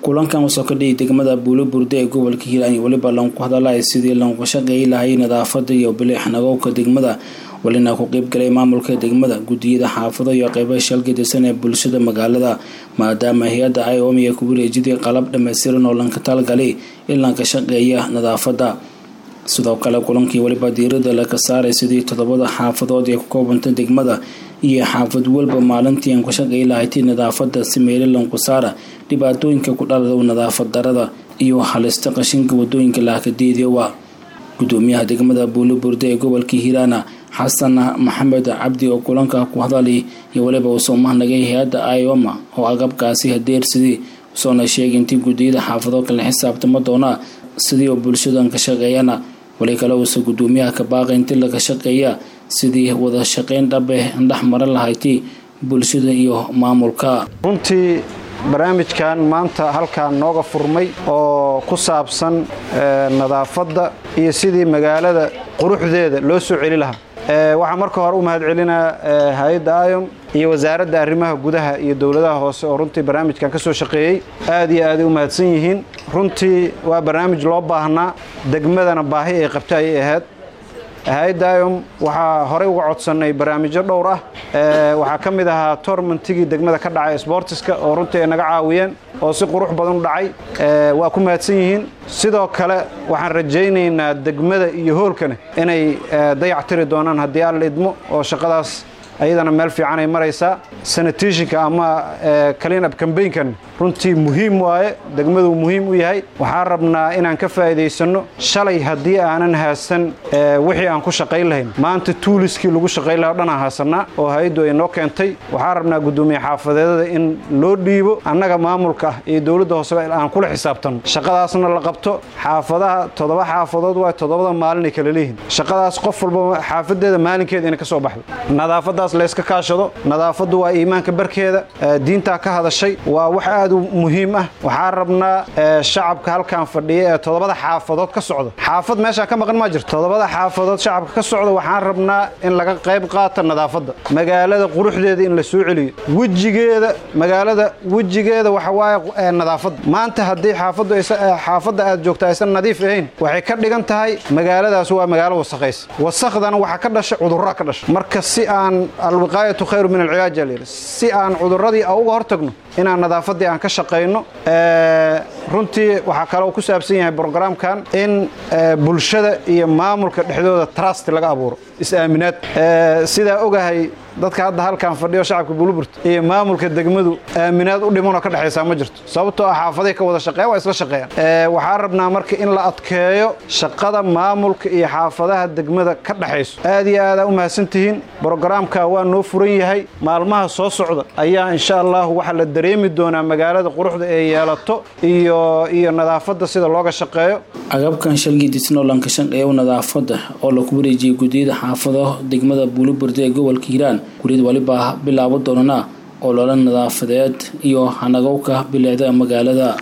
kulankan soo ka dhigay degmada Buulaburde ee gobolka Hiiraan waliba ku hadalay sidii loo shaqeeyay lahayd nadaafadda iyo bilixnagowga degmada walina ku qayb galay maamulka degmada gudiyada xaafado iyo qaybaha shalgadisan ee bulshada magaalada maadaama hay'adda IOM ay ku wareejiyay qalab dhameystiran oo lanka talgalay in la ka shaqeeyo nadaafadda sidoo kale kulankii waliba diirada la ka saaray sidii todobada xaafadood ee ku koobantay degmada iyo xaafad walba maalintii aan ku shaqeeyay lahayd nadaafadda si meel lanku saara dhibaatooyinka ku dhalada nadaafad darada iyo halista qashinka wadooyinka la ka diiday gudoomiyaha degmada Buulaburde ee gobolka Hiiraan Xasan Maxamed Cabdi oo kulanka ku hadalay iyo waliba uu soo mahnagay hay'adda IOM oo agabkaasi hadeersidii soo sheegay intii gudiyada xaafado kala xisaabtama doona sidii bulshadan ka shaqeeyana wali kale uu soo gudoomiyaha ka baaqay intii laga shaqeeya sidii wada shaqeyn dhabe dhaxmar lahayd bulshada iyo maamulka runtii barnaamijkan maanta halkaan nooga furmay oo ku saabsan nadaafadda iyo sidii magaalada quruxdeeda loo soo celi lahaa waxaan marka hore u mahadcelinaa hay'adda IOM iyo wasaaradda arrimaha gudaha iyo dawladaha hoose oo runtii barnaamijkan ka soo shaqeeyay aad iyo aad u mahadsan yihiin runtii waa barnaamij loo baahnaa degmadana baahi ay qabtay ay ahayd hay'adda IOM waxaa hore uga codsanay barnaamijyo dhowr ah waxaa ka mid ahaa tournamentigii degmada ka dhacay sportiska oo runtii ay naga caawiyeen oo si qurux badan u dhacay waa ku mahadsan yihiin sidoo kale waxaan rajaynaynaa degmada iyo hoolkana inay dayactiri doonaan haddii aan la idmo oo shaqadaas ayadana meel fiican ay maraysaa sanitation-ka ama clean up campaign-kan runtii muhiim waaye degmadu muhiim u yahay waxaan rabnaa inaan ka faa'iidaysano shalay haddii aanan haasan wixii aan ku shaqayn lahayn maanta tooliskii lagu shaqayn lahaa dhan aan haasanaa oo hay'addu ay noo keentay waxaan rabnaa gudoomiye xaafadeedada in loo dhiibo annaga maamulka ah iyo dawladda hoose aan kula xisaabtano shaqadaasna la qabto xaafadaha 7 xaafadood waa 7 maalin ay kala leeyihiin shaqadaas qof walba xaafadeeda maalinkeeda inay ka soo baxdo nadaafaddaas la iska kaashado nadaafaddu waa iimaanka barkeeda diinta ka hadashay waa wax aad u muhiim ah waxaan rabnaa shacabka halkaan fadhiya ee 7 xaafadood ka socdo xaafad meesha ka maqan ma jirto 7 xaafadood shacabka ka socdo waxaan rabnaa in laga qayb qaato nadaafadda magaalada quruxdeeda in la soo celiyo wajigeeda waxa waaye nadaafadda maanta haddii xaafadda aad joogto aysan nadiif ahayn waxay ka dhigan tahay magaaladaas waa magaalo wasakhaysan wasakhdana waxa ka dhashay cudurro ka dhashay marka si aan alwiqaayatu khayru min alcilaaj si aan cudurradii uga hortagno inaan nadaafadii aan ka shaqeyno runtii waxa kale oo ku saabsan yahay programkan in bulshada iyo maamulka dhexdooda trust laga abuuro is-aaminaad sida ogahay dadka hadda halkaan fadhiyo shacabka Buulaburde iyo maamulka degmadu aaminaad u dhiman oo ka dhaxaysa ma jirto sababtoo ah xaafaday ka wada shaqeeya waa isla shaqeeyaan waxaan rabnaa marka in la adkeeyo shaqada maamulka iyo xaafadaha degmada ka dhaxayso aad iyo aad u mahadsantihiin programka waa noo furan yahay maalmaha soo socda ayaa insha Allah waxa la dareemi doonaa magaalada quruxda ee yeelato iyo nadaafadda sida looga shaqeeyo agabkan shalgadiisna lanka shaqeeyo nadaafadda oo la ku wareejiyay gudiyada xaafado degmada Buulaburde ee gobolka Hiiraan guriyad waliba bilaabo doonana oo loola nadaafadeed iyo hanagowka bilaada magaalada